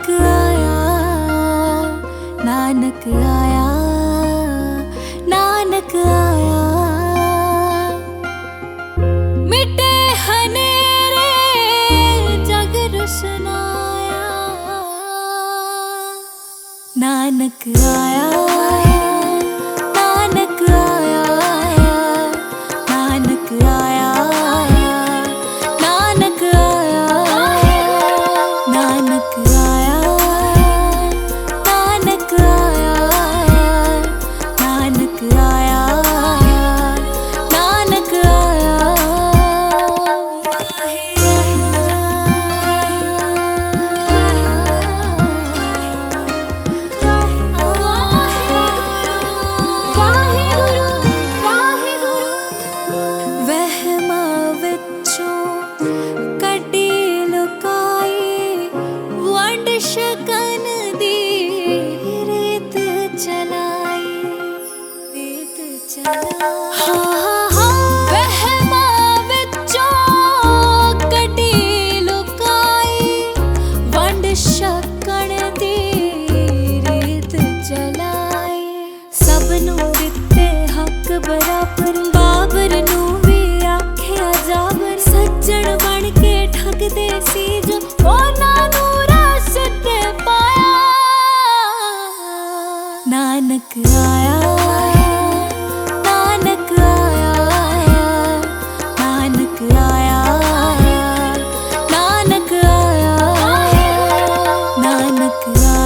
नानक आया, नानक आया, नानक आया। मिटे हनेरे जग रुसनाया, नानक आया, नानक आया, नानक आया, नानक आया, नानक आया, नानक आया, नानक आया, नानक आया। वहमां विचों कड्डी लुकाई, वंड शकन दी रीत चलाई, रीत चलाई। वहमां विचों कड्डी लुकाई, वंड शकन दी रीत चलाई। सबनूं दित्ते हक बराबर, बाबर नूं भी आख्या जाबर। सज्जण बन के ठगदे सी जो उन्हां नूं रस ते पाया, नानक आया, नानक आया, नानक आया, नानक आया, नानक आया।